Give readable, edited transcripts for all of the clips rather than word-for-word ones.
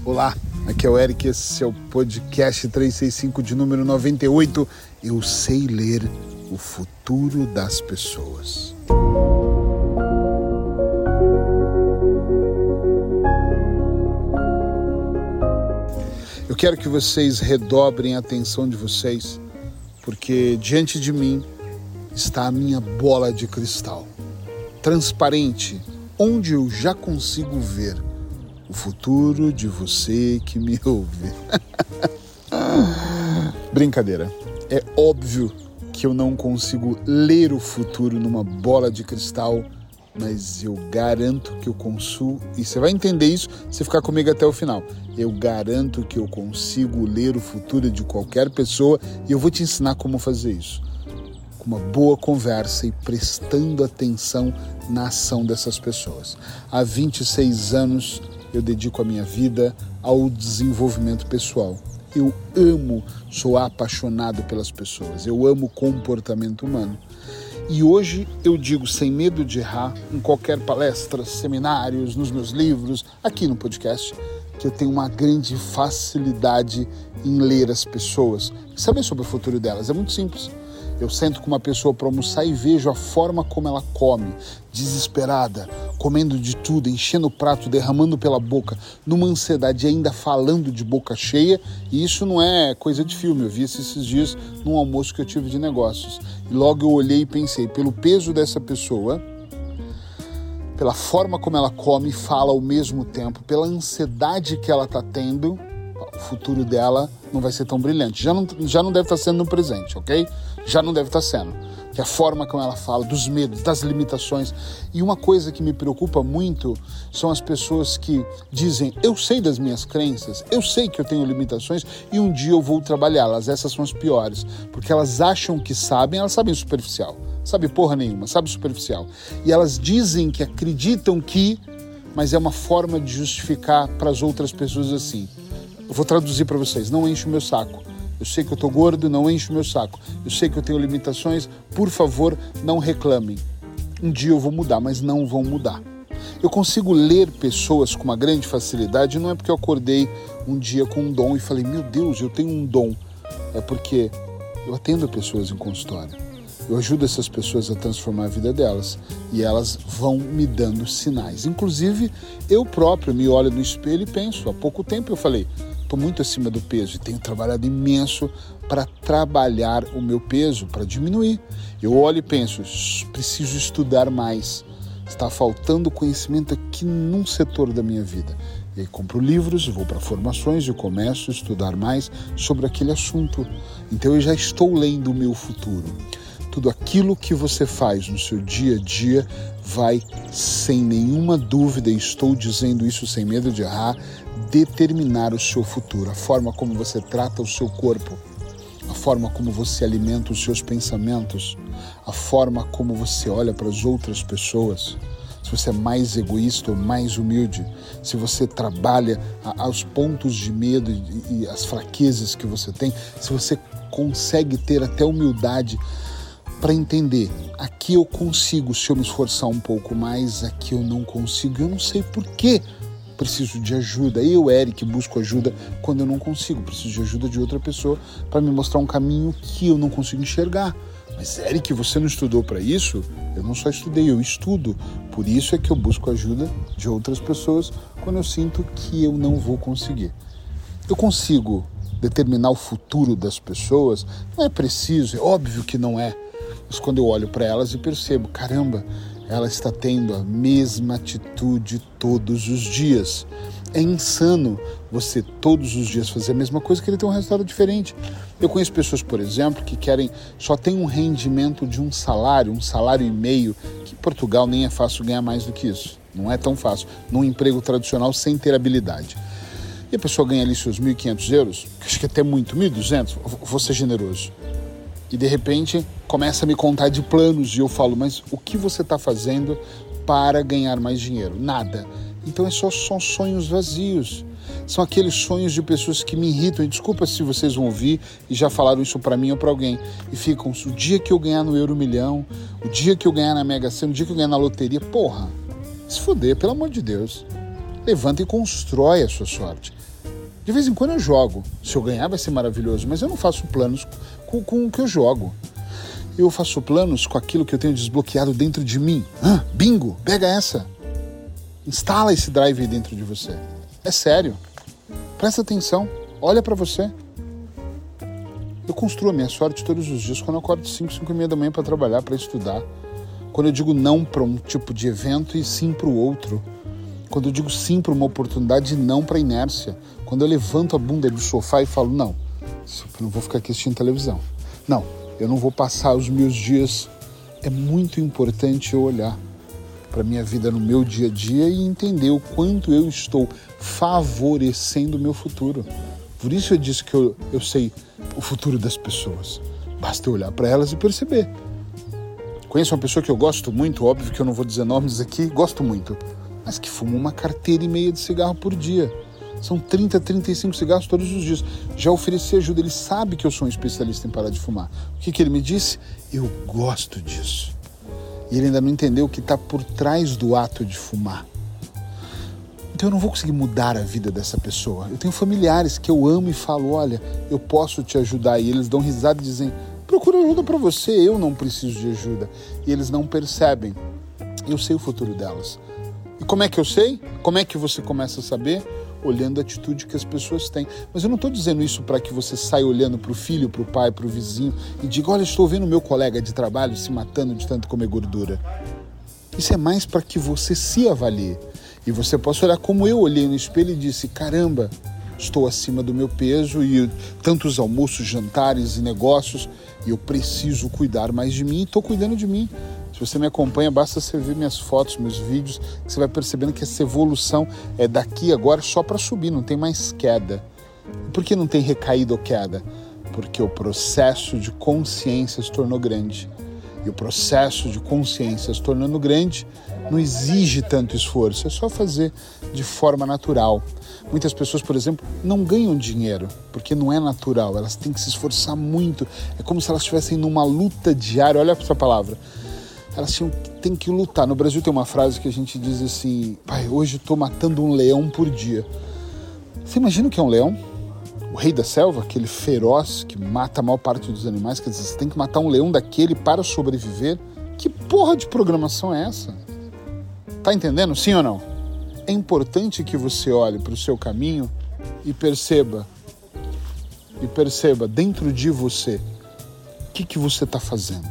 Olá, aqui é o Eric, esse é o podcast 365 de número 98. Eu sei ler o futuro das pessoas. Eu quero que vocês redobrem a atenção de vocês, porque diante de mim está a minha bola de cristal, transparente, onde eu já consigo ver o futuro de você que me ouve. Brincadeira. É óbvio que eu não consigo ler o futuro numa bola de cristal, mas eu garanto que eu consigo, e você vai entender isso se ficar comigo até o final. Eu garanto que eu consigo ler o futuro de qualquer pessoa e eu vou te ensinar como fazer isso. Com uma boa conversa e prestando atenção na ação dessas pessoas. Há 26 anos eu dedico a minha vida ao desenvolvimento pessoal. Eu sou apaixonado pelas pessoas, eu amo o comportamento humano. E hoje eu digo sem medo de errar, em qualquer palestra, seminários, nos meus livros, aqui no podcast, que eu tenho uma grande facilidade em ler as pessoas. Saber sobre o futuro delas é muito simples. Eu sento com uma pessoa para almoçar e vejo a forma como ela come, desesperada, comendo de tudo, enchendo o prato, derramando pela boca, numa ansiedade, ainda falando de boca cheia. E isso não é coisa de filme, eu vi esses dias num almoço que eu tive de negócios. E logo eu olhei e pensei, pelo peso dessa pessoa, pela forma como ela come e fala ao mesmo tempo, pela ansiedade que ela está tendo, o futuro dela não vai ser tão brilhante. Já não deve estar sendo no presente, ok? Já não deve estar sendo. Que a forma como ela fala, dos medos, das limitações. E uma coisa que me preocupa muito são as pessoas que dizem, eu sei das minhas crenças, eu sei que eu tenho limitações e um dia eu vou trabalhá-las. Essas são as piores. Porque elas acham que sabem, elas sabem superficial. Sabe porra nenhuma, sabe superficial. E elas dizem que acreditam que, mas é uma forma de justificar para as outras pessoas assim. Eu vou traduzir para vocês, não enche o meu saco. Eu sei que eu tô gordo, não enche o meu saco. Eu sei que eu tenho limitações, por favor, não reclamem. Um dia eu vou mudar, mas não vão mudar. Eu consigo ler pessoas com uma grande facilidade, não é porque eu acordei um dia com um dom e falei, meu Deus, eu tenho um dom. É porque eu atendo pessoas em consultório. Eu ajudo essas pessoas a transformar a vida delas e elas vão me dando sinais. Inclusive, eu próprio me olho no espelho e penso, há pouco tempo eu falei, estou muito acima do peso e tenho trabalhado imenso para trabalhar o meu peso, para diminuir. Eu olho e penso, preciso estudar mais. Está faltando conhecimento aqui num setor da minha vida. E aí compro livros, vou para formações e começo a estudar mais sobre aquele assunto. Então eu já estou lendo o meu futuro. Tudo aquilo que você faz no seu dia a dia vai, sem nenhuma dúvida, e estou dizendo isso sem medo de errar, determinar o seu futuro. A forma como você trata o seu corpo, a forma como você alimenta os seus pensamentos, a forma como você olha para as outras pessoas, se você é mais egoísta ou mais humilde, se você trabalha aos pontos de medo e as fraquezas que você tem, se você consegue ter até humildade para entender, aqui eu consigo se eu me esforçar um pouco mais, aqui eu não consigo, eu não sei por quê. Preciso de ajuda. Eu, Eric, busco ajuda quando eu não consigo. Preciso de ajuda de outra pessoa para me mostrar um caminho que eu não consigo enxergar. Mas, Eric, você não estudou para isso? Eu não só estudei, eu estudo. Por isso é que eu busco ajuda de outras pessoas quando eu sinto que eu não vou conseguir. Eu consigo determinar o futuro das pessoas? Não é preciso, é óbvio que não é. Mas quando eu olho para elas e percebo, caramba, ela está tendo a mesma atitude todos os dias. É insano você todos os dias fazer a mesma coisa que ele tem um resultado diferente. Eu conheço pessoas, por exemplo, que só tem um rendimento de um salário e meio, que em Portugal nem é fácil ganhar mais do que isso. Não é tão fácil, num emprego tradicional sem ter habilidade. E a pessoa ganha ali seus 1.500 euros, que acho que até muito, 1.200, vou ser generoso. E de repente começa a me contar de planos e eu falo, mas o que você está fazendo para ganhar mais dinheiro? Nada. Então são sonhos vazios. São aqueles sonhos de pessoas que me irritam. E desculpa se vocês vão ouvir e já falaram isso para mim ou para alguém. E ficam, o dia que eu ganhar no Euro Milhão, o dia que eu ganhar na Mega Sena, o dia que eu ganhar na loteria, porra, se foder, pelo amor de Deus. Levanta e constrói a sua sorte. De vez em quando eu jogo. Se eu ganhar vai ser maravilhoso, mas eu não faço planos com o que eu jogo. Eu faço planos com aquilo que eu tenho desbloqueado dentro de mim. Bingo, pega essa. Instala esse drive aí dentro de você. É sério. Presta atenção. Olha pra você. Eu construo a minha sorte todos os dias. Quando eu acordo 5h30 da manhã para trabalhar, para estudar. Quando eu digo não para um tipo de evento e sim para o outro. Quando eu digo sim para uma oportunidade e não para inércia. Quando eu levanto a bunda do sofá e falo, não, eu não vou ficar aqui assistindo televisão. Não, eu não vou passar os meus dias. É muito importante eu olhar para a minha vida no meu dia a dia e entender o quanto eu estou favorecendo o meu futuro. Por isso eu disse que eu sei o futuro das pessoas. Basta eu olhar para elas e perceber. Conheço uma pessoa que eu gosto muito, óbvio que eu não vou dizer nomes aqui, gosto muito, mas que fuma uma carteira e meia de cigarro por dia. São 30, 35 cigarros todos os dias. Já ofereci ajuda, ele sabe que eu sou um especialista em parar de fumar. O que ele me disse? Eu gosto disso. E ele ainda não entendeu o que está por trás do ato de fumar. Então eu não vou conseguir mudar a vida dessa pessoa. Eu tenho familiares que eu amo e falo, olha, eu posso te ajudar. E eles dão risada e dizem, procura ajuda para você, eu não preciso de ajuda. E eles não percebem. Eu sei o futuro delas. E como é que eu sei? Como é que você começa a saber? Olhando a atitude que as pessoas têm. Mas eu não estou dizendo isso para que você saia olhando para o filho, para o pai, para o vizinho e diga, olha, estou vendo meu colega de trabalho se matando de tanto comer gordura. Isso é mais para que você se avalie. E você possa olhar como eu olhei no espelho e disse, caramba, estou acima do meu peso e tantos almoços, jantares e negócios e eu preciso cuidar mais de mim e estou cuidando de mim. Se você me acompanha, basta você ver minhas fotos, meus vídeos, que você vai percebendo que essa evolução é daqui agora só para subir, não tem mais queda. Por que não tem recaída ou queda? Porque o processo de consciência se tornou grande. E o processo de consciência se tornando grande não exige tanto esforço, é só fazer de forma natural. Muitas pessoas, por exemplo, não ganham dinheiro, porque não é natural, elas têm que se esforçar muito. É como se elas estivessem numa luta diária, olha essa palavra. Elas têm que lutar. No Brasil tem uma frase que a gente diz assim, pai, hoje estou matando um leão por dia. Você imagina o que é um leão? O rei da selva, aquele feroz que mata a maior parte dos animais, quer dizer, você tem que matar um leão daquele para sobreviver? Que porra de programação é essa? Tá entendendo? Sim ou não? É importante que você olhe para o seu caminho e perceba dentro de você o que você está fazendo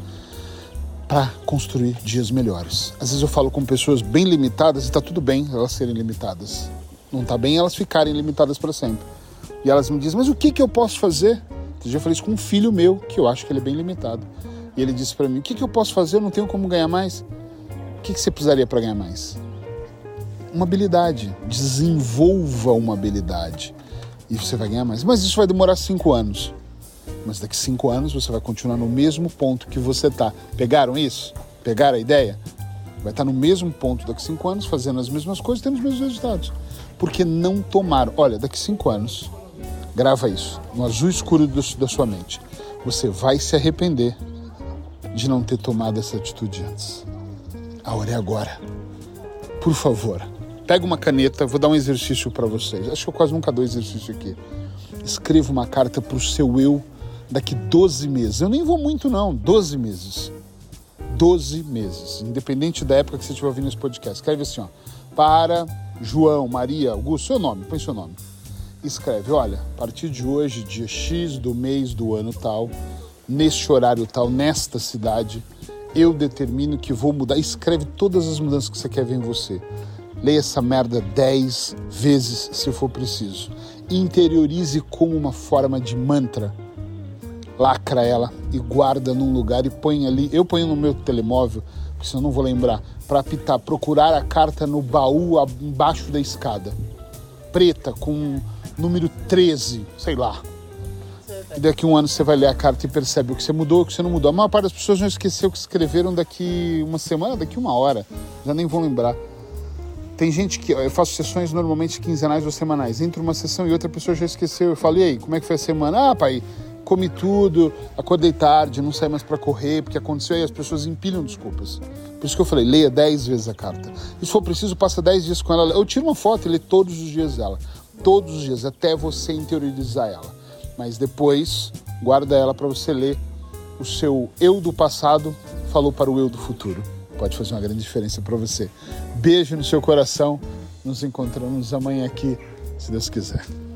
para construir dias melhores. Às vezes eu falo com pessoas bem limitadas e está tudo bem elas serem limitadas. Não está bem elas ficarem limitadas para sempre. E elas me dizem, mas o que eu posso fazer? Eu já falei isso com um filho meu, que eu acho que ele é bem limitado. E ele disse para mim, o que eu posso fazer? Eu não tenho como ganhar mais. O que você precisaria para ganhar mais? Uma habilidade. Desenvolva uma habilidade. E você vai ganhar mais. Mas isso vai demorar 5 anos. Mas daqui 5 anos você vai continuar no mesmo ponto que você está. Pegaram isso? Pegaram a ideia? Vai estar no mesmo ponto daqui 5 anos, fazendo as mesmas coisas, tendo os mesmos resultados. Porque não tomaram. Olha, daqui 5 anos, grava isso, no azul escuro da sua mente. Você vai se arrepender de não ter tomado essa atitude antes. A hora é agora. Por favor, pega uma caneta, vou dar um exercício para vocês. Acho que eu quase nunca dou exercício aqui. Escreva uma carta para o seu eu daqui 12 meses. Eu nem vou muito não, 12 meses. 12 meses. Independente da época que você estiver ouvindo esse podcast. Escreve assim, ó. Para João, Maria, Augusto, seu nome, põe seu nome. Escreve, olha, a partir de hoje, dia X do mês do ano tal, neste horário tal, nesta cidade, eu determino que vou mudar. Escreve todas as mudanças que você quer ver em você. Leia essa merda 10 vezes se for preciso. Interiorize como uma forma de mantra. Lacra ela e guarda num lugar e põe ali. Eu ponho no meu telemóvel, porque senão não vou lembrar, para apitar, procurar a carta no baú embaixo da escada. Preta, com número 13, sei lá. E daqui 1 ano você vai ler a carta e percebe o que você mudou, o que você não mudou. A maior parte das pessoas já esqueceu o que escreveram daqui 1 semana, daqui 1 hora. Já nem vão lembrar. Tem gente que... Eu faço sessões normalmente quinzenais ou semanais. Entre uma sessão e outra a pessoa já esqueceu. Eu falo, e aí, como é que foi a semana? Ah, pai, comi tudo, acordei tarde, não saí mais para correr, porque aconteceu. Aí as pessoas empilham desculpas. Por isso que eu falei, leia 10 vezes a carta. E se for preciso, passa 10 dias com ela. Eu tiro uma foto e leio todos os dias dela. todos os dias, até você interiorizar ela. Mas depois, guarda ela para você ler. O seu eu do passado falou para o eu do futuro. Pode fazer uma grande diferença para você. Beijo no seu coração. Nos encontramos amanhã aqui, se Deus quiser.